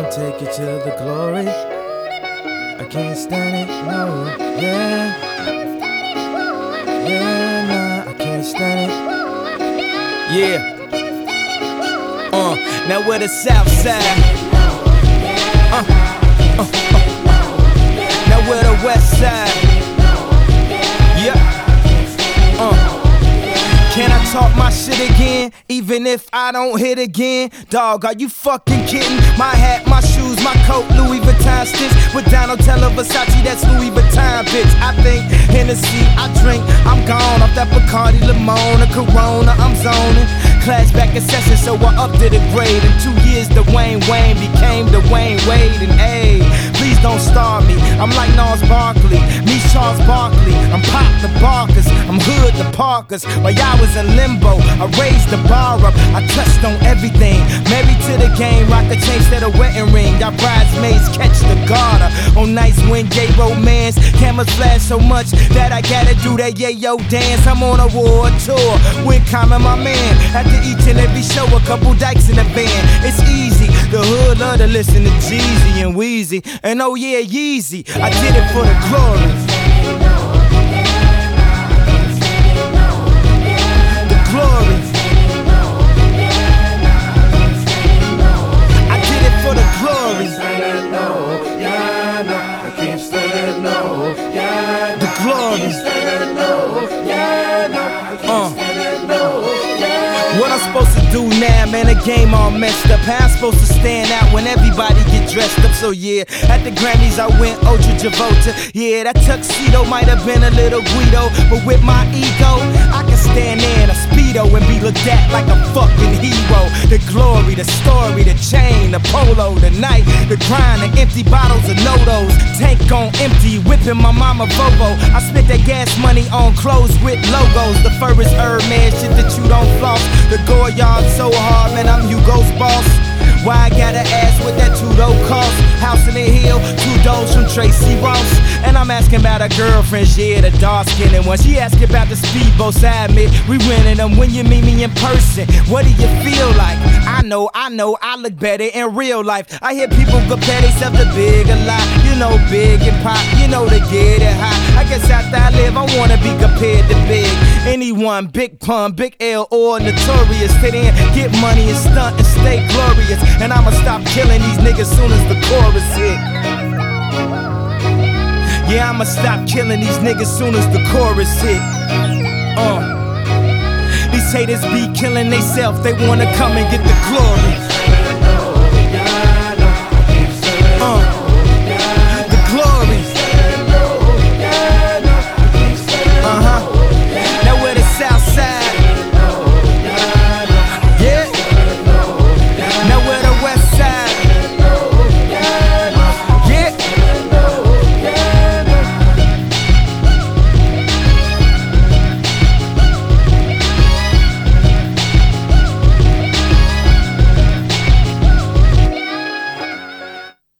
take you to the glory. I can't stand it, no, yeah. Yeah, nah, I can't stand it. Yeah. Now we're the South Side. Now we're the West Side. Yeah. Can I talk my shit again, even if I don't hit again? Dog, are you fucking kidding? My hat, my shoes, my coat, Louis Vuitton stitch. With Donatella Versace, that's Louis Vuitton, bitch. I think Hennessy, I drink, I'm gone off that Bacardi Limon, a Corona, I'm zoning. Class back in session, so I upped it a grade. In 2 years, Dwayne Wayne became Dwayne Wade. And ayy, please don't starve me. I'm like Nas Barkley, me Charles Barkley. I'm Pop the Barkers, I'm Hood the Parkers. While y'all was in limbo, I raised the bar up. I touched on everything. Married to the game, rock the chain instead of wedding ring. Y'all bridesmaids catch the garter. On nights when gay romance, cameras flash so much that I gotta do that yayo dance. I'm on a world tour with Common, my man. After each and every show, a couple dykes in the band. It's easy, the hood love to listen to Jeezy and Weezy. And oh yeah, Yeezy, I did it for the glory. The glory. I did it for the glory. The glory. What I'm supposed to do now, man, the game all messed up. How I'm supposed to stand out when everybody get dressed up? So yeah, at the Grammys I went Ultra Travolta. Yeah, that tuxedo might have been a little Guido, but with my ego, I can stand there in a Speedo and be looked at like a fucking hero. The glory, the story, the chain, the polo, the night, the grind, the empty bottles of No-Dos. Tank on empty, whipping my mama Volvo. I spent that gas money on clothes with logos. The fur is Hermes, shit that you don't floss. The Goyard so hard, man, I'm Hugo's boss. Why I gotta ask what that $2 cost? House in the hill, $2 from Tracy Ross. And I'm asking about her girlfriend, yeah, the dark-skinned one. She asking about the speedboat side, mid. We winning them when you meet me in person. What do you feel like? I know, I look better in real life. I hear people compare themselves to Big a lot. You know, Big and Pop, you know they get it hot. I guess after I live, I wanna be compared to Big. Anyone, Big Pun, Big L, or Notorious. Sit in, get money and stunt and stay glorious. And I'ma stop killing these niggas soon as the chorus hit. Yeah, I'ma stop killing these niggas soon as the chorus hit. These haters be killing theyself, they wanna come and get the glory.